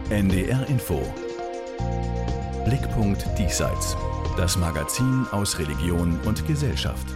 NDR Info. Blickpunkt Diesseits. Das Magazin aus Religion und Gesellschaft.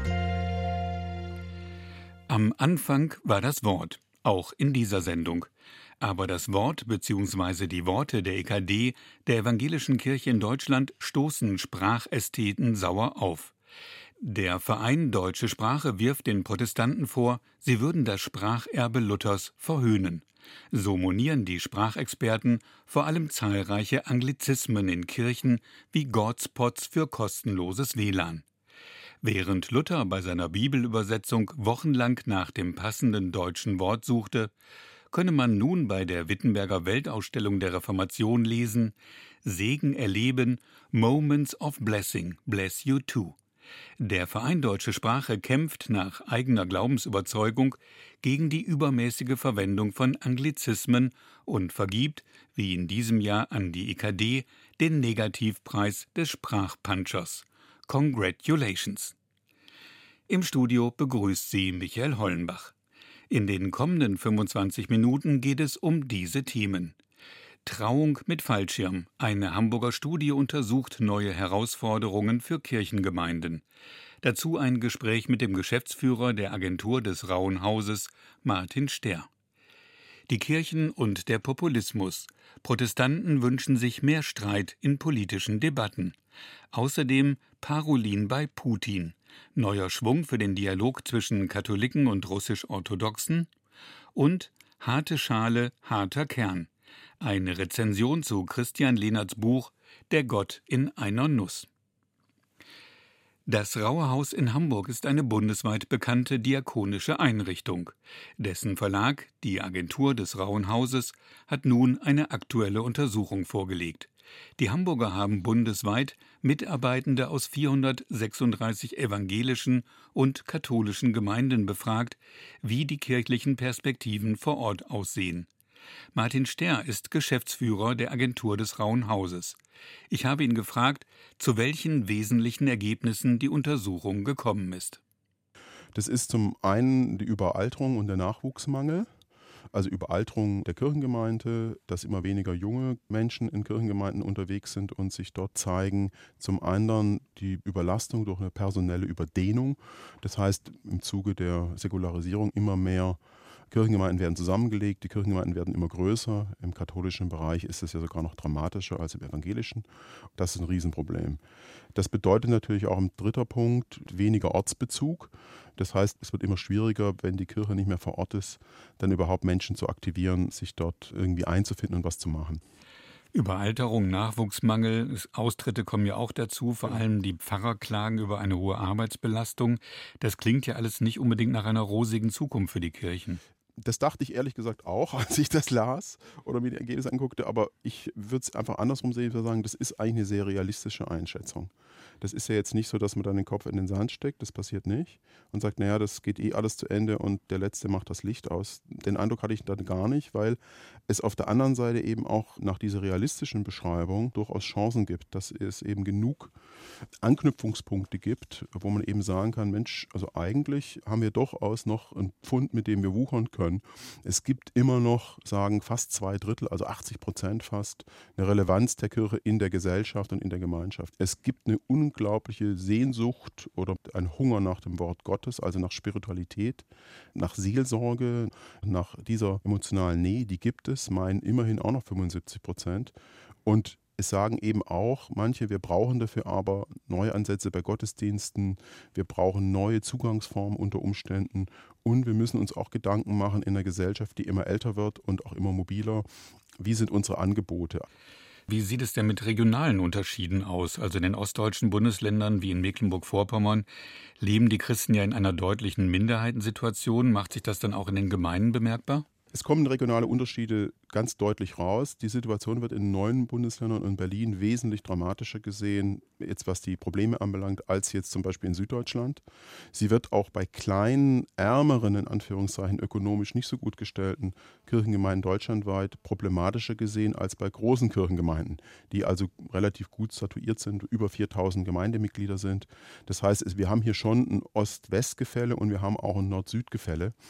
Am Anfang war das Wort, auch in dieser Sendung. Aber das Wort bzw. die Worte der EKD, der Evangelischen Kirche in Deutschland, stoßen Sprachästheten sauer auf. Der Verein Deutsche Sprache wirft den Protestanten vor, sie würden das Spracherbe Luthers verhöhnen. So monieren die Sprachexperten vor allem zahlreiche Anglizismen in Kirchen wie Godspots für kostenloses WLAN. Während Luther bei seiner Bibelübersetzung wochenlang nach dem passenden deutschen Wort suchte, könne man nun bei der Wittenberger Weltausstellung der Reformation lesen: Segen erleben, Moments of Blessing, bless you too. Der Verein Deutsche Sprache kämpft nach eigener Glaubensüberzeugung gegen die übermäßige Verwendung von Anglizismen und vergibt, wie in diesem Jahr an die EKD, den Negativpreis des Sprachpunchers. Congratulations! Im Studio begrüßt sie Michael Hollenbach. In den kommenden 25 Minuten geht es um diese Themen. Trauung mit Fallschirm. Eine Hamburger Studie untersucht neue Herausforderungen für Kirchengemeinden. Dazu ein Gespräch mit dem Geschäftsführer der Agentur des Rauen Hauses, Martin Sterr. Die Kirchen und der Populismus. Protestanten wünschen sich mehr Streit in politischen Debatten. Außerdem Parolin bei Putin. Neuer Schwung für den Dialog zwischen Katholiken und Russisch-Orthodoxen. Und harte Schale, harter Kern. Eine Rezension zu Christian Lehnerts Buch »Der Gott in einer Nuss«. Das Raue Haus in Hamburg ist eine bundesweit bekannte diakonische Einrichtung. Dessen Verlag, die Agentur des Rauen Hauses, hat nun eine aktuelle Untersuchung vorgelegt. Die Hamburger haben bundesweit Mitarbeitende aus 436 evangelischen und katholischen Gemeinden befragt, wie die kirchlichen Perspektiven vor Ort aussehen. Martin Sterr ist Geschäftsführer der Agentur des Rauen Hauses. Ich habe ihn gefragt, zu welchen wesentlichen Ergebnissen die Untersuchung gekommen ist. Das ist zum einen die Überalterung und der Nachwuchsmangel. Also Überalterung der Kirchengemeinde, dass immer weniger junge Menschen in Kirchengemeinden unterwegs sind und sich dort zeigen. Zum anderen die Überlastung durch eine personelle Überdehnung. Das heißt, im Zuge der Säkularisierung immer mehr Kirchengemeinden werden zusammengelegt, die Kirchengemeinden werden immer größer. Im katholischen Bereich ist es ja sogar noch dramatischer als im evangelischen. Das ist ein Riesenproblem. Das bedeutet natürlich auch ein dritter Punkt, weniger Ortsbezug. Das heißt, es wird immer schwieriger, wenn die Kirche nicht mehr vor Ort ist, dann überhaupt Menschen zu aktivieren, sich dort irgendwie einzufinden und was zu machen. Überalterung, Nachwuchsmangel, Austritte kommen ja auch dazu, vor allem die Pfarrer klagen über eine hohe Arbeitsbelastung. Das klingt ja alles nicht unbedingt nach einer rosigen Zukunft für die Kirchen. Das dachte ich ehrlich gesagt auch, als ich das las oder mir die Ergebnisse anguckte, aber ich würde es einfach andersrum sehen, ich würde sagen, das ist eigentlich eine sehr realistische Einschätzung. Das ist ja jetzt nicht so, dass man dann den Kopf in den Sand steckt, das passiert nicht und sagt, naja, das geht eh alles zu Ende und der Letzte macht das Licht aus. Den Eindruck hatte ich dann gar nicht, weil es auf der anderen Seite eben auch nach dieser realistischen Beschreibung durchaus Chancen gibt, dass es eben genug Anknüpfungspunkte gibt, wo man eben sagen kann, Mensch, also eigentlich haben wir durchaus noch einen Pfund, mit dem wir wuchern können. Es gibt immer noch, sagen fast 2/3, also 80% fast, eine Relevanz der Kirche in der Gesellschaft und in der Gemeinschaft. Es gibt eine unglaubliche Sehnsucht oder ein Hunger nach dem Wort Gottes, also nach Spiritualität, nach Seelsorge, nach dieser emotionalen Nähe, die gibt es, meinen immerhin auch noch 75%. Und es sagen eben auch manche, wir brauchen dafür aber neue Ansätze bei Gottesdiensten, wir brauchen neue Zugangsformen unter Umständen und wir müssen uns auch Gedanken machen in einer Gesellschaft, die immer älter wird und auch immer mobiler. Wie sind unsere Angebote? Wie sieht es denn mit regionalen Unterschieden aus? Also in den ostdeutschen Bundesländern wie in Mecklenburg-Vorpommern leben die Christen ja in einer deutlichen Minderheitensituation. Macht sich das dann auch in den Gemeinden bemerkbar? Es kommen regionale Unterschiede ganz deutlich raus. Die Situation wird in 9 Bundesländern und Berlin wesentlich dramatischer gesehen, jetzt was die Probleme anbelangt, als jetzt zum Beispiel in Süddeutschland. Sie wird auch bei kleinen, ärmeren, in Anführungszeichen ökonomisch nicht so gut gestellten Kirchengemeinden deutschlandweit problematischer gesehen als bei großen Kirchengemeinden, die also relativ gut statuiert sind, über 4.000 Gemeindemitglieder sind. Das heißt, wir haben hier schon ein Ost-West-Gefälle und wir haben auch ein Nord-Süd-Gefälle.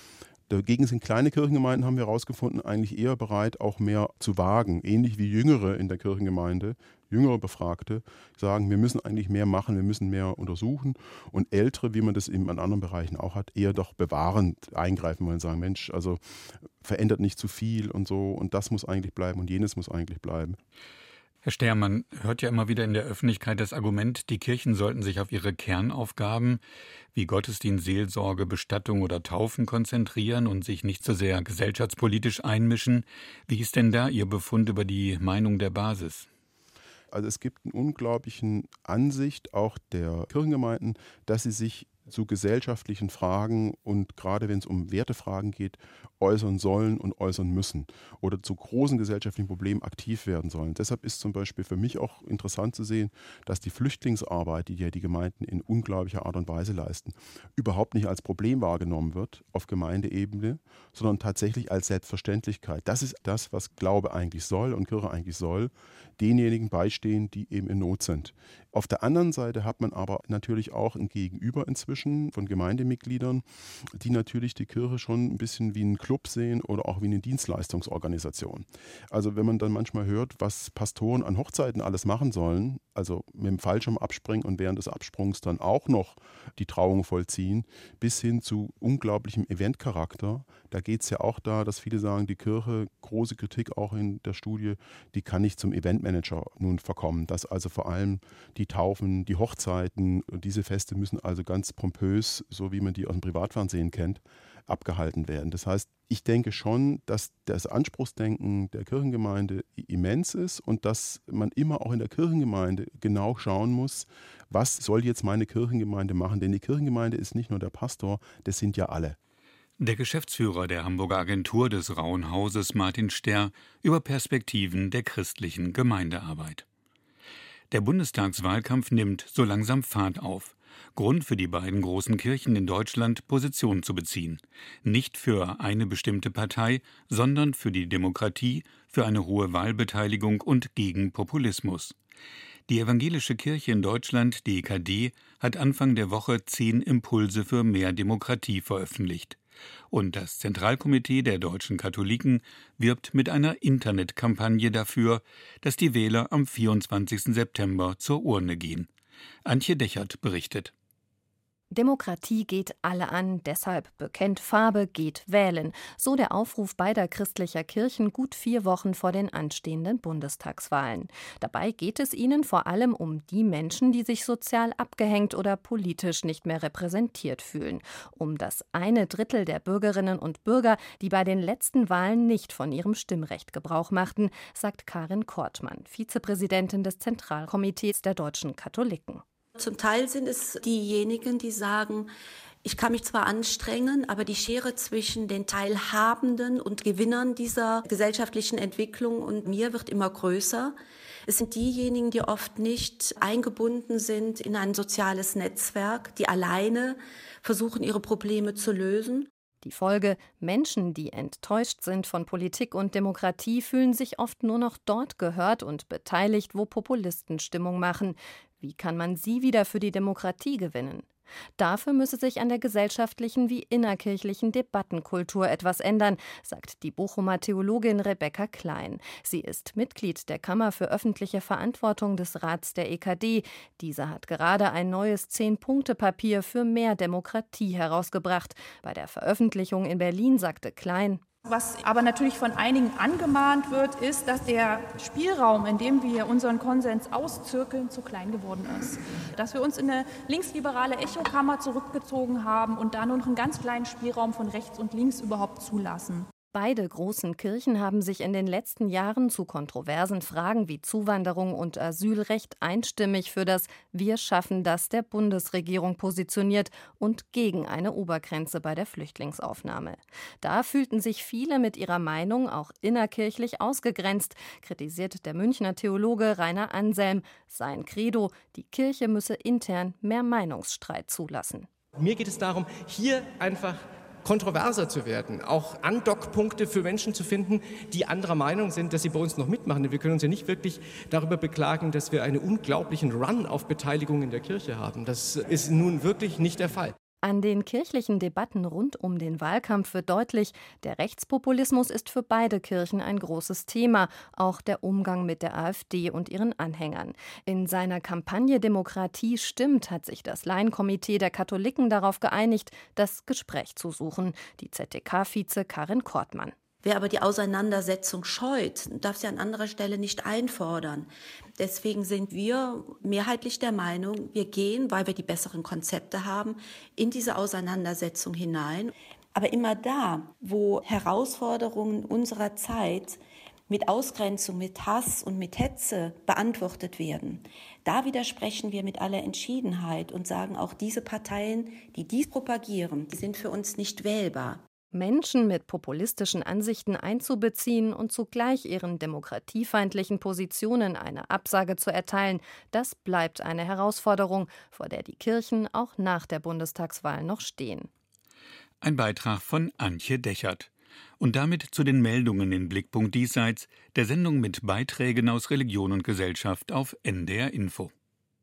Dagegen sind kleine Kirchengemeinden, haben wir herausgefunden, eigentlich eher bereit, auch mehr zu wagen. Ähnlich wie Jüngere in der Kirchengemeinde, jüngere Befragte, sagen, wir müssen eigentlich mehr machen, wir müssen mehr untersuchen. Und Ältere, wie man das eben an anderen Bereichen auch hat, eher doch bewahrend eingreifen wollen, sagen, Mensch, also verändert nicht zu viel und so und das muss eigentlich bleiben und jenes muss eigentlich bleiben. Herr Stehr, man hört ja immer wieder in der Öffentlichkeit das Argument, die Kirchen sollten sich auf ihre Kernaufgaben wie Gottesdienst, Seelsorge, Bestattung oder Taufen konzentrieren und sich nicht so sehr gesellschaftspolitisch einmischen. Wie ist denn da Ihr Befund über die Meinung der Basis? Also es gibt eine unglaubliche Ansicht auch der Kirchengemeinden, dass sie sich zu gesellschaftlichen Fragen und gerade wenn es um Wertefragen geht, äußern sollen und äußern müssen oder zu großen gesellschaftlichen Problemen aktiv werden sollen. Deshalb ist zum Beispiel für mich auch interessant zu sehen, dass die Flüchtlingsarbeit, die ja die Gemeinden in unglaublicher Art und Weise leisten, überhaupt nicht als Problem wahrgenommen wird auf Gemeindeebene, sondern tatsächlich als Selbstverständlichkeit. Das ist das, was Glaube eigentlich soll und Kirche eigentlich soll, denjenigen beistehen, die eben in Not sind. Auf der anderen Seite hat man aber natürlich auch ein Gegenüber inzwischen von Gemeindemitgliedern, die natürlich die Kirche schon ein bisschen wie einen Club sehen oder auch wie eine Dienstleistungsorganisation. Also wenn man dann manchmal hört, was Pastoren an Hochzeiten alles machen sollen, also mit dem Fallschirm abspringen und während des Absprungs dann auch noch die Trauung vollziehen, bis hin zu unglaublichem Eventcharakter. Da geht es ja auch da, dass viele sagen, die Kirche, große Kritik auch in der Studie, die kann nicht zum Eventmanager nun verkommen. Dass also vor allem die Taufen, die Hochzeiten, diese Feste müssen also ganz pompös, so wie man die aus dem Privatfernsehen kennt, abgehalten werden. Das heißt, ich denke schon, dass das Anspruchsdenken der Kirchengemeinde immens ist und dass man immer auch in der Kirchengemeinde genau schauen muss, was soll jetzt meine Kirchengemeinde machen? Denn die Kirchengemeinde ist nicht nur der Pastor, das sind ja alle. Der Geschäftsführer der Hamburger Agentur des Rauen Hauses, Martin Sterr, über Perspektiven der christlichen Gemeindearbeit. Der Bundestagswahlkampf nimmt so langsam Fahrt auf. Grund für die beiden großen Kirchen in Deutschland, Position zu beziehen. Nicht für eine bestimmte Partei, sondern für die Demokratie, für eine hohe Wahlbeteiligung und gegen Populismus. Die Evangelische Kirche in Deutschland, die EKD, hat Anfang der Woche 10 Impulse für mehr Demokratie veröffentlicht. Und das Zentralkomitee der deutschen Katholiken wirbt mit einer Internetkampagne dafür, dass die Wähler am 24. September zur Urne gehen. Antje Dechert berichtet. Demokratie geht alle an, deshalb bekennt Farbe, geht wählen. So der Aufruf beider christlicher Kirchen gut 4 Wochen vor den anstehenden Bundestagswahlen. Dabei geht es ihnen vor allem um die Menschen, die sich sozial abgehängt oder politisch nicht mehr repräsentiert fühlen. Um das 1/3 der Bürgerinnen und Bürger, die bei den letzten Wahlen nicht von ihrem Stimmrecht Gebrauch machten, sagt Karin Kortmann, Vizepräsidentin des Zentralkomitees der deutschen Katholiken. Zum Teil sind es diejenigen, die sagen, ich kann mich zwar anstrengen, aber die Schere zwischen den Teilhabenden und Gewinnern dieser gesellschaftlichen Entwicklung und mir wird immer größer. Es sind diejenigen, die oft nicht eingebunden sind in ein soziales Netzwerk, die alleine versuchen, ihre Probleme zu lösen. Die Folge: Menschen, die enttäuscht sind von Politik und Demokratie, fühlen sich oft nur noch dort gehört und beteiligt, wo Populisten Stimmung machen. Wie kann man sie wieder für die Demokratie gewinnen? Dafür müsse sich an der gesellschaftlichen wie innerkirchlichen Debattenkultur etwas ändern, sagt die Bochumer Theologin Rebecca Klein. Sie ist Mitglied der Kammer für öffentliche Verantwortung des Rats der EKD. Diese hat gerade ein neues 10-Punkte-Papier für mehr Demokratie herausgebracht. Bei der Veröffentlichung in Berlin sagte Klein: Was aber natürlich von einigen angemahnt wird, ist, dass der Spielraum, in dem wir unseren Konsens auszirkeln, zu klein geworden ist. Dass wir uns in eine linksliberale Echokammer zurückgezogen haben und da nur noch einen ganz kleinen Spielraum von rechts und links überhaupt zulassen. Beide großen Kirchen haben sich in den letzten Jahren zu kontroversen Fragen wie Zuwanderung und Asylrecht einstimmig für das Wir schaffen das der Bundesregierung positioniert und gegen eine Obergrenze bei der Flüchtlingsaufnahme. Da fühlten sich viele mit ihrer Meinung auch innerkirchlich ausgegrenzt, kritisiert der Münchner Theologe Rainer Anselm. Sein Credo: Die Kirche müsse intern mehr Meinungsstreit zulassen. Mir geht es darum, hier einfach kontroverser zu werden, auch Andockpunkte für Menschen zu finden, die anderer Meinung sind, dass sie bei uns noch mitmachen. Wir können uns ja nicht wirklich darüber beklagen, dass wir einen unglaublichen Run auf Beteiligung in der Kirche haben. Das ist nun wirklich nicht der Fall. An den kirchlichen Debatten rund um den Wahlkampf wird deutlich, der Rechtspopulismus ist für beide Kirchen ein großes Thema, auch der Umgang mit der AfD und ihren Anhängern. In seiner Kampagne Demokratie stimmt hat sich das Laienkomitee der Katholiken darauf geeinigt, das Gespräch zu suchen. Die ZDK-Vize Karin Kortmann. Wer aber die Auseinandersetzung scheut, darf sie an anderer Stelle nicht einfordern. Deswegen sind wir mehrheitlich der Meinung, wir gehen, weil wir die besseren Konzepte haben, in diese Auseinandersetzung hinein. Aber immer da, wo Herausforderungen unserer Zeit mit Ausgrenzung, mit Hass und mit Hetze beantwortet werden, da widersprechen wir mit aller Entschiedenheit und sagen, auch diese Parteien, die dies propagieren, die sind für uns nicht wählbar. Menschen mit populistischen Ansichten einzubeziehen und zugleich ihren demokratiefeindlichen Positionen eine Absage zu erteilen, das bleibt eine Herausforderung, vor der die Kirchen auch nach der Bundestagswahl noch stehen. Ein Beitrag von Antje Dechert. Und damit zu den Meldungen in Blickpunkt Diesseits, der Sendung mit Beiträgen aus Religion und Gesellschaft auf NDR Info.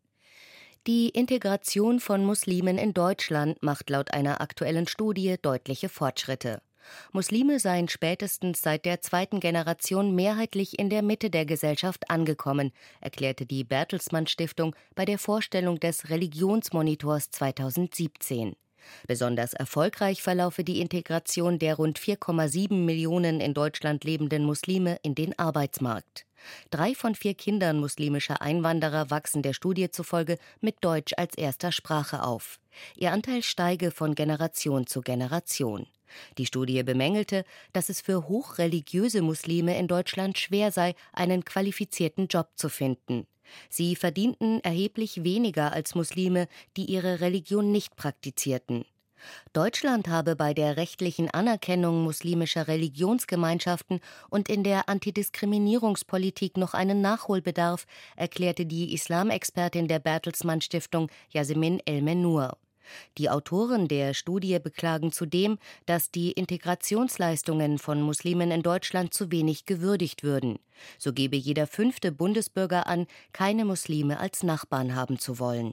Die Integration von Muslimen in Deutschland macht laut einer aktuellen Studie deutliche Fortschritte. Muslime seien spätestens seit der zweiten Generation mehrheitlich in der Mitte der Gesellschaft angekommen, erklärte die Bertelsmann Stiftung bei der Vorstellung des Religionsmonitors 2017. Besonders erfolgreich verlaufe die Integration der rund 4,7 Millionen in Deutschland lebenden Muslime in den Arbeitsmarkt. 3 von 4 Kindern muslimischer Einwanderer wachsen der Studie zufolge mit Deutsch als erster Sprache auf. Ihr Anteil steige von Generation zu Generation. Die Studie bemängelte, dass es für hochreligiöse Muslime in Deutschland schwer sei, einen qualifizierten Job zu finden. Sie verdienten erheblich weniger als Muslime, die ihre Religion nicht praktizierten. Deutschland habe bei der rechtlichen Anerkennung muslimischer Religionsgemeinschaften und in der Antidiskriminierungspolitik noch einen Nachholbedarf, erklärte die Islamexpertin der Bertelsmann Stiftung Yasemin El-Mennour. Die Autoren der Studie beklagen zudem, dass die Integrationsleistungen von Muslimen in Deutschland zu wenig gewürdigt würden. So gebe jeder 5. Bundesbürger an, keine Muslime als Nachbarn haben zu wollen.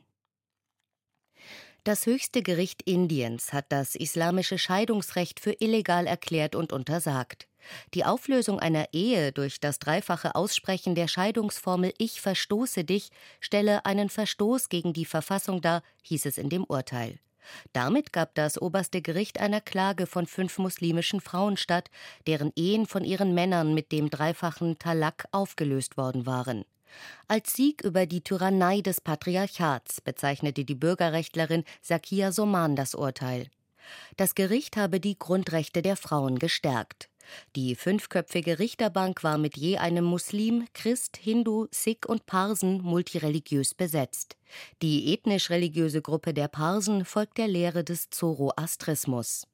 Das höchste Gericht Indiens hat das islamische Scheidungsrecht für illegal erklärt und untersagt. Die Auflösung einer Ehe durch das dreifache Aussprechen der Scheidungsformel »Ich verstoße dich« stelle einen Verstoß gegen die Verfassung dar, hieß es in dem Urteil. Damit gab das oberste Gericht einer Klage von 5 muslimischen Frauen statt, deren Ehen von ihren Männern mit dem dreifachen Talak aufgelöst worden waren. Als Sieg über die Tyrannei des Patriarchats bezeichnete die Bürgerrechtlerin Zakia Soman das Urteil. Das Gericht habe die Grundrechte der Frauen gestärkt. Die 5-köpfige Richterbank war mit je einem Muslim, Christ, Hindu, Sikh und Parsen multireligiös besetzt. Die ethnisch-religiöse Gruppe der Parsen folgt der Lehre des Zoroastrismus.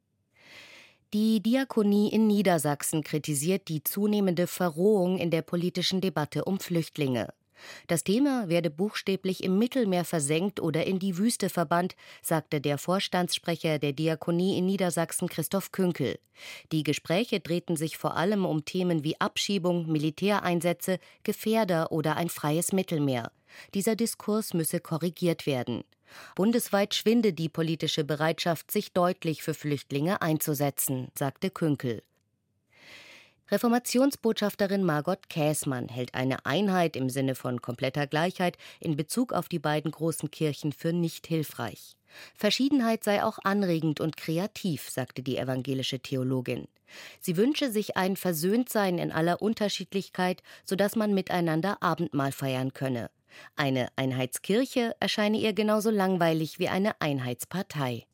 Die Diakonie in Niedersachsen kritisiert die zunehmende Verrohung in der politischen Debatte um Flüchtlinge. Das Thema werde buchstäblich im Mittelmeer versenkt oder in die Wüste verbannt, sagte der Vorstandssprecher der Diakonie in Niedersachsen Christoph Künkel. Die Gespräche drehten sich vor allem um Themen wie Abschiebung, Militäreinsätze, Gefährder oder ein freies Mittelmeer. Dieser Diskurs müsse korrigiert werden. Bundesweit schwinde die politische Bereitschaft, sich deutlich für Flüchtlinge einzusetzen, sagte Künkel. Reformationsbotschafterin Margot Käßmann hält eine Einheit im Sinne von kompletter Gleichheit in Bezug auf die beiden großen Kirchen für nicht hilfreich. Verschiedenheit sei auch anregend und kreativ, sagte die evangelische Theologin. Sie wünsche sich ein Versöhntsein in aller Unterschiedlichkeit, sodass man miteinander Abendmahl feiern könne. Eine Einheitskirche erscheine ihr genauso langweilig wie eine Einheitspartei.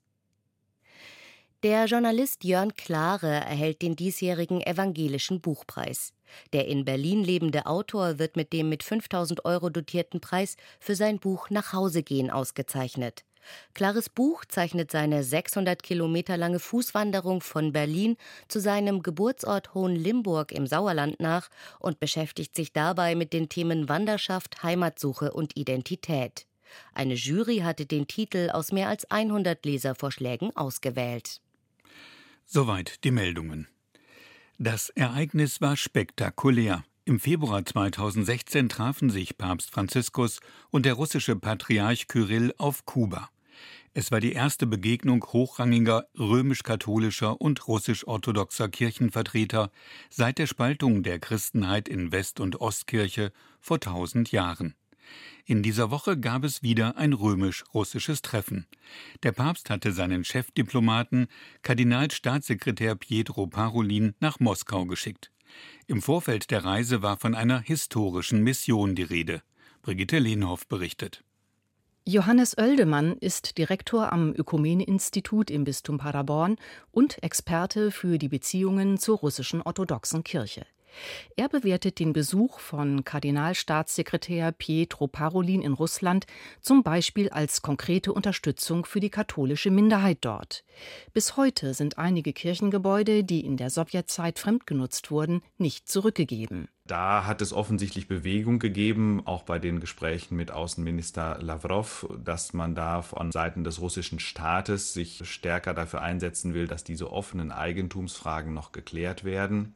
Der Journalist Jörn Klare erhält den diesjährigen Evangelischen Buchpreis. Der in Berlin lebende Autor wird mit dem mit 5.000 € dotierten Preis für sein Buch Nach Hause gehen ausgezeichnet. Klares Buch zeichnet seine 600 Kilometer lange Fußwanderung von Berlin zu seinem Geburtsort Hohenlimburg im Sauerland nach und beschäftigt sich dabei mit den Themen Wanderschaft, Heimatsuche und Identität. Eine Jury hatte den Titel aus mehr als 100 Leservorschlägen ausgewählt. Soweit die Meldungen. Das Ereignis war spektakulär. Im Februar 2016 trafen sich Papst Franziskus und der russische Patriarch Kyrill auf Kuba. Es war die erste Begegnung hochrangiger römisch-katholischer und russisch-orthodoxer Kirchenvertreter seit der Spaltung der Christenheit in West- und Ostkirche vor 1000 Jahren. In dieser Woche gab es wieder ein römisch-russisches Treffen. Der Papst hatte seinen Chefdiplomaten, Kardinalstaatssekretär Pietro Parolin, nach Moskau geschickt. Im Vorfeld der Reise war von einer historischen Mission die Rede. Brigitte Lehnhoff berichtet. Johannes Oeldemann ist Direktor am Ökumene-Institut im Bistum Paderborn und Experte für die Beziehungen zur russischen orthodoxen Kirche. Er bewertet den Besuch von Kardinalstaatssekretär Pietro Parolin in Russland zum Beispiel als konkrete Unterstützung für die katholische Minderheit dort. Bis heute sind einige Kirchengebäude, die in der Sowjetzeit fremdgenutzt wurden, nicht zurückgegeben. Da hat es offensichtlich Bewegung gegeben, auch bei den Gesprächen mit Außenminister Lawrow, dass man da von Seiten des russischen Staates sich stärker dafür einsetzen will, dass diese offenen Eigentumsfragen noch geklärt werden.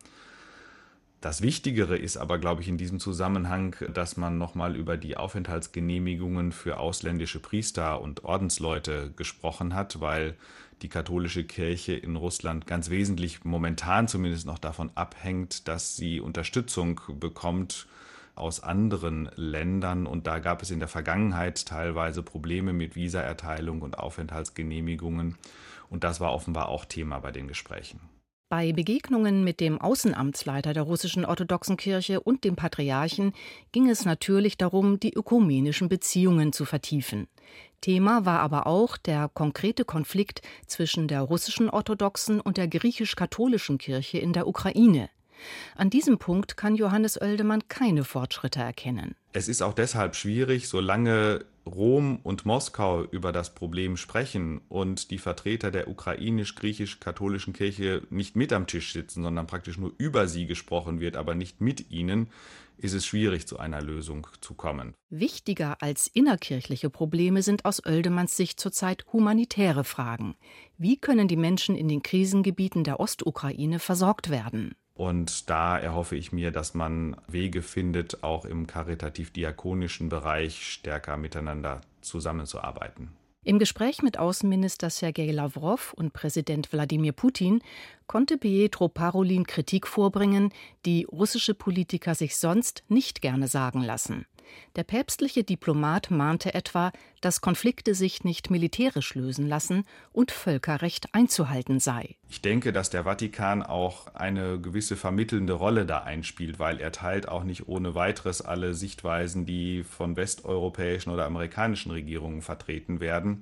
Das Wichtigere ist aber, glaube ich, in diesem Zusammenhang, dass man nochmal über die Aufenthaltsgenehmigungen für ausländische Priester und Ordensleute gesprochen hat, weil die katholische Kirche in Russland ganz wesentlich momentan zumindest noch davon abhängt, dass sie Unterstützung bekommt aus anderen Ländern. Und da gab es in der Vergangenheit teilweise Probleme mit Visaerteilung und Aufenthaltsgenehmigungen. Und das war offenbar auch Thema bei den Gesprächen. Bei Begegnungen mit dem Außenamtsleiter der russischen orthodoxen Kirche und dem Patriarchen ging es natürlich darum, die ökumenischen Beziehungen zu vertiefen. Thema war aber auch der konkrete Konflikt zwischen der russischen orthodoxen und der griechisch-katholischen Kirche in der Ukraine. An diesem Punkt kann Johannes Oeldemann keine Fortschritte erkennen. Es ist auch deshalb schwierig, solange Rom und Moskau über das Problem sprechen und die Vertreter der ukrainisch-griechisch-katholischen Kirche nicht mit am Tisch sitzen, sondern praktisch nur über sie gesprochen wird, aber nicht mit ihnen, ist es schwierig, zu einer Lösung zu kommen. Wichtiger als innerkirchliche Probleme sind aus Oeldemanns Sicht zurzeit humanitäre Fragen. Wie können die Menschen in den Krisengebieten der Ostukraine versorgt werden? Und da erhoffe ich mir, dass man Wege findet, auch im karitativ-diakonischen Bereich stärker miteinander zusammenzuarbeiten. Im Gespräch mit Außenminister Sergei Lawrow und Präsident Wladimir Putin konnte Pietro Parolin Kritik vorbringen, die russische Politiker sich sonst nicht gerne sagen lassen. Der päpstliche Diplomat mahnte etwa, dass Konflikte sich nicht militärisch lösen lassen und Völkerrecht einzuhalten sei. Ich denke, dass der Vatikan auch eine gewisse vermittelnde Rolle da einspielt, weil er teilt auch nicht ohne weiteres alle Sichtweisen, die von westeuropäischen oder amerikanischen Regierungen vertreten werden.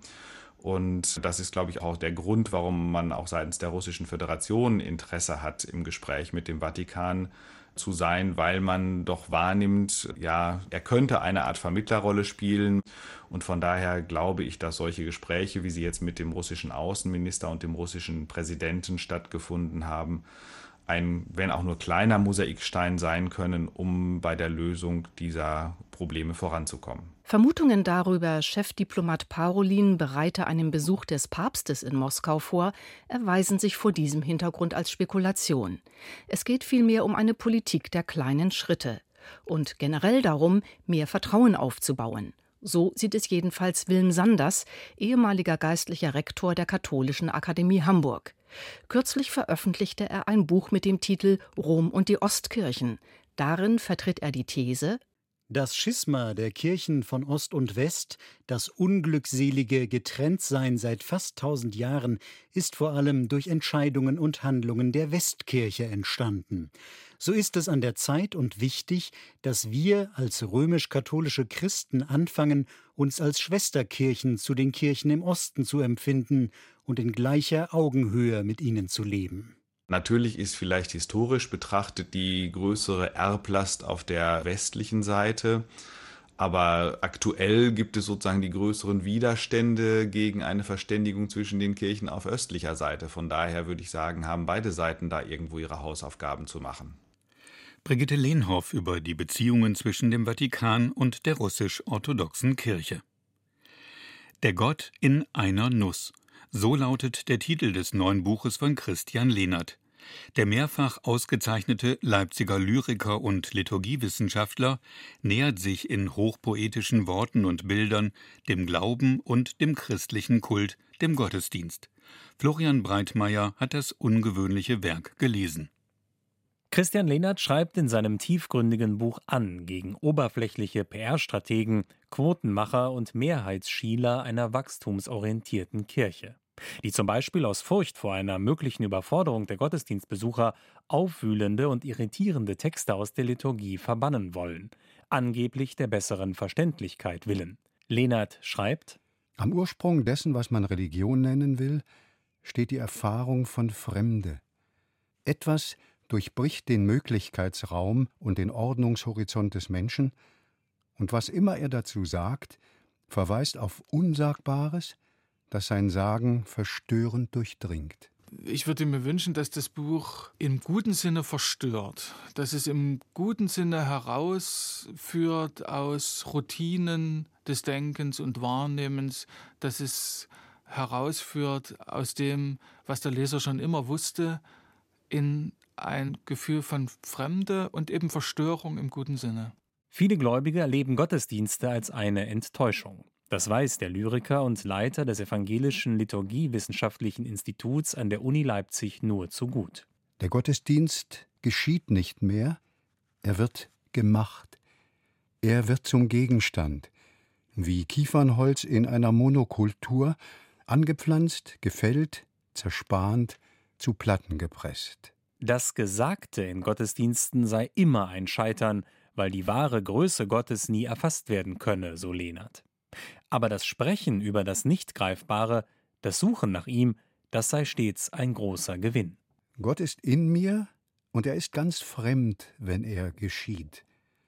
Und das ist, glaube ich, auch der Grund, warum man auch seitens der Russischen Föderation Interesse hat, im Gespräch mit dem Vatikan zu sein, weil man doch wahrnimmt, ja, er könnte eine Art Vermittlerrolle spielen. Und von daher glaube ich, dass solche Gespräche, wie sie jetzt mit dem russischen Außenminister und dem russischen Präsidenten stattgefunden haben, ein, wenn auch nur kleiner Mosaikstein sein können, um bei der Lösung dieser Probleme voranzukommen. Vermutungen darüber, Chefdiplomat Parolin bereite einen Besuch des Papstes in Moskau vor, erweisen sich vor diesem Hintergrund als Spekulation. Es geht vielmehr um eine Politik der kleinen Schritte und generell darum, mehr Vertrauen aufzubauen. So sieht es jedenfalls Wilm Sanders, ehemaliger geistlicher Rektor der Katholischen Akademie Hamburg. Kürzlich veröffentlichte er ein Buch mit dem Titel »Rom und die Ostkirchen«. Darin vertritt er die These: Das Schisma der Kirchen von Ost und West, das unglückselige Getrenntsein seit fast 1000 Jahren, ist vor allem durch Entscheidungen und Handlungen der Westkirche entstanden. So ist es an der Zeit und wichtig, dass wir als römisch-katholische Christen anfangen, uns als Schwesterkirchen zu den Kirchen im Osten zu empfinden und in gleicher Augenhöhe mit ihnen zu leben. Natürlich ist vielleicht historisch betrachtet die größere Erblast auf der westlichen Seite, aber aktuell gibt es sozusagen die größeren Widerstände gegen eine Verständigung zwischen den Kirchen auf östlicher Seite. Von daher würde ich sagen, haben beide Seiten da irgendwo ihre Hausaufgaben zu machen. Brigitte Lehnhoff über die Beziehungen zwischen dem Vatikan und der russisch-orthodoxen Kirche. Der Gott in einer Nuss. So lautet der Titel des neuen Buches von Christian Lehnert. Der mehrfach ausgezeichnete Leipziger Lyriker und Liturgiewissenschaftler nähert sich in hochpoetischen Worten und Bildern dem Glauben und dem christlichen Kult, dem Gottesdienst. Florian Breitmeier hat das ungewöhnliche Werk gelesen. Christian Lehnert schreibt in seinem tiefgründigen Buch an gegen oberflächliche PR-Strategen, Quotenmacher und Mehrheitsschieler einer wachstumsorientierten Kirche, die zum Beispiel aus Furcht vor einer möglichen Überforderung der Gottesdienstbesucher aufwühlende und irritierende Texte aus der Liturgie verbannen wollen, angeblich der besseren Verständlichkeit willen. Lehnert schreibt: Am Ursprung dessen, was man Religion nennen will, steht die Erfahrung von Fremde. Etwas durchbricht den Möglichkeitsraum und den Ordnungshorizont des Menschen, und was immer er dazu sagt, verweist auf Unsagbares, das sein Sagen verstörend durchdringt. Ich würde mir wünschen, dass das Buch im guten Sinne verstört, dass es im guten Sinne herausführt aus Routinen des Denkens und Wahrnehmens, dass es herausführt aus dem, was der Leser schon immer wusste, in ein Gefühl von Fremde und eben Verstörung im guten Sinne. Viele Gläubige erleben Gottesdienste als eine Enttäuschung. Das weiß der Lyriker und Leiter des Evangelischen Liturgiewissenschaftlichen Instituts an der Uni Leipzig nur zu gut. Der Gottesdienst geschieht nicht mehr, er wird gemacht. Er wird zum Gegenstand, wie Kiefernholz in einer Monokultur, angepflanzt, gefällt, zerspant, zu Platten gepresst. Das Gesagte in Gottesdiensten sei immer ein Scheitern, weil die wahre Größe Gottes nie erfasst werden könne, so Lehnert. Aber das Sprechen über das Nicht-Greifbare, das Suchen nach ihm, das sei stets ein großer Gewinn. Gott ist in mir und er ist ganz fremd, wenn er geschieht.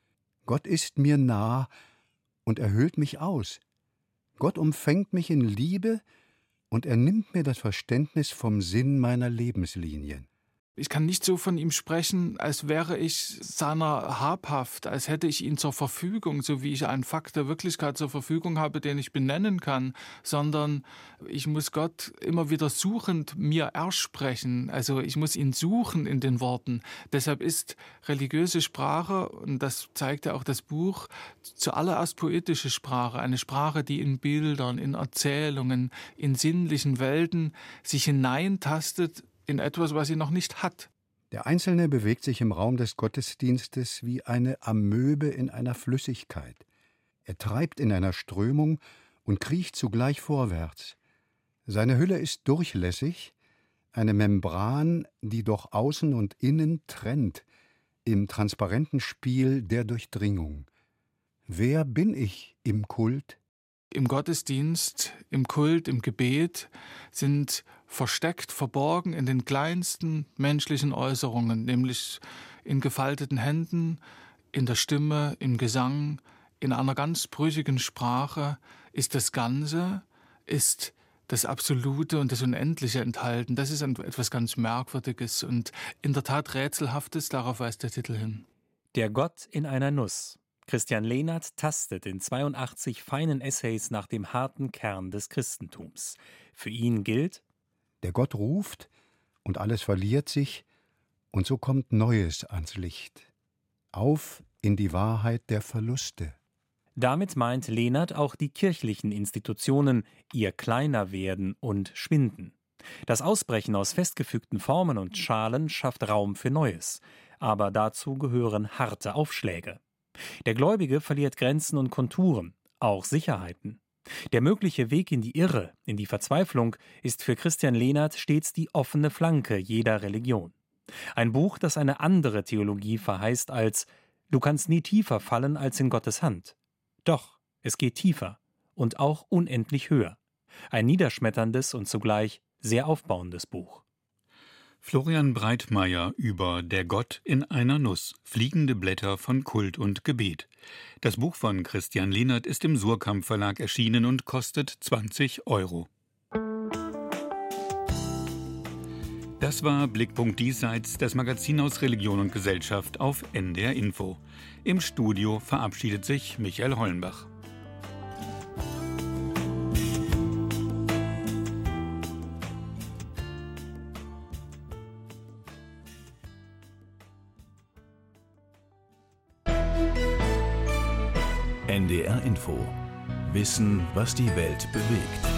Gott ist mir nah und er hüllt mich aus. Gott umfängt mich in Liebe und er nimmt mir das Verständnis vom Sinn meiner Lebenslinien. Ich kann nicht so von ihm sprechen, als wäre ich seiner habhaft, als hätte ich ihn zur Verfügung, so wie ich einen Fakt der Wirklichkeit zur Verfügung habe, den ich benennen kann, sondern ich muss Gott immer wieder suchend mir ersprechen. Also ich muss ihn suchen in den Worten. Deshalb ist religiöse Sprache, und das zeigt ja auch das Buch, zuallererst poetische Sprache, eine Sprache, die in Bildern, in Erzählungen, in sinnlichen Welten sich hineintastet, in etwas, was sie noch nicht hat. Der Einzelne bewegt sich im Raum des Gottesdienstes wie eine Amöbe in einer Flüssigkeit. Er treibt in einer Strömung und kriecht zugleich vorwärts. Seine Hülle ist durchlässig, eine Membran, die doch außen und innen trennt, im transparenten Spiel der Durchdringung. Wer bin ich im Kult? Im Gottesdienst, im Kult, im Gebet sind versteckt, verborgen in den kleinsten menschlichen Äußerungen, nämlich in gefalteten Händen, in der Stimme, im Gesang, in einer ganz brüchigen Sprache, ist das Ganze, ist das Absolute und das Unendliche enthalten. Das ist etwas ganz Merkwürdiges und in der Tat Rätselhaftes, darauf weist der Titel hin. Der Gott in einer Nuss. Christian Lehnert tastet in 82 feinen Essays nach dem harten Kern des Christentums. Für ihn gilt: Der Gott ruft und alles verliert sich und so kommt Neues ans Licht. Auf in die Wahrheit der Verluste. Damit meint Lehnert auch die kirchlichen Institutionen, ihr kleiner werden und schwinden. Das Ausbrechen aus festgefügten Formen und Schalen schafft Raum für Neues. Aber dazu gehören harte Aufschläge. Der Gläubige verliert Grenzen und Konturen, auch Sicherheiten. Der mögliche Weg in die Irre, in die Verzweiflung, ist für Christian Lehnert stets die offene Flanke jeder Religion. Ein Buch, das eine andere Theologie verheißt als: Du kannst nie tiefer fallen als in Gottes Hand. Doch, es geht tiefer und auch unendlich höher. Ein niederschmetterndes und zugleich sehr aufbauendes Buch. Florian Breitmeier über Der Gott in einer Nuss, fliegende Blätter von Kult und Gebet. Das Buch von Christian Lehnert ist im Suhrkamp Verlag erschienen und kostet 20 €. Das war Blickpunkt Diesseits, das Magazin aus Religion und Gesellschaft auf NDR Info. Im Studio verabschiedet sich Michael Hollenbach. NDR Info. Wissen, was die Welt bewegt.